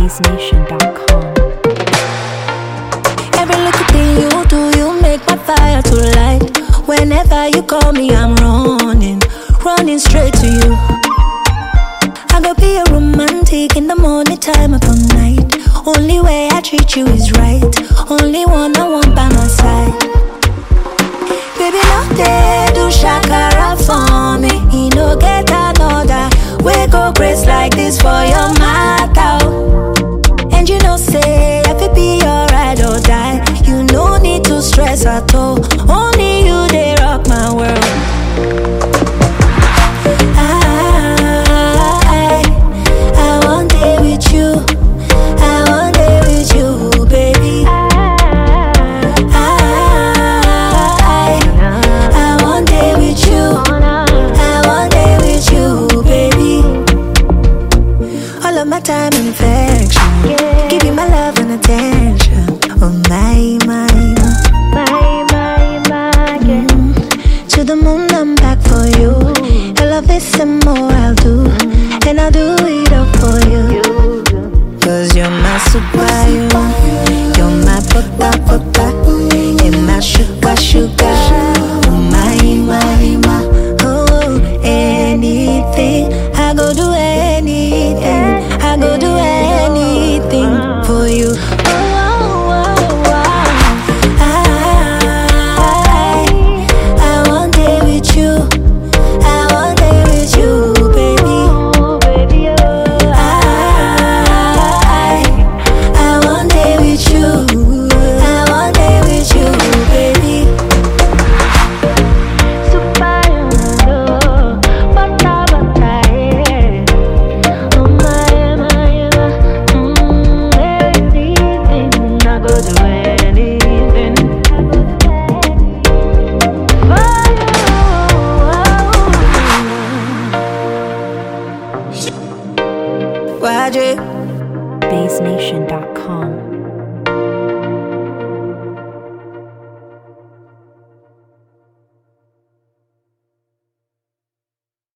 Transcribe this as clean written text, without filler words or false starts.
BassNation.com. Every little thing you do, you make my fire to light. Whenever you call me, I'm running straight to you. I go be a romantic in the morning time of the night. Only way I treat you is right. Only one I want by my side. Baby, no they do shakara for me. He no get another. We go grace like this for your matter. And you know say I feel be your ride or die. You no need to stress at all. Only you they rock my world. I want day with you. I want day with you, baby. I want day with you. I want day with you, baby. All of my time and affection, give you my love and attention. Oh my, to the moon I'm back for you. All of this and more I'll do, and I'll do it all for you. Cause you're my superhuman, you're my pota, and my sugar. Oh my, oh anything, I go do anything, I go do anything for you. I want day with you. I want day with you, baby. I want day with you. I want day with you, baby. Oh anything, I go do anything for you. BassNation.com.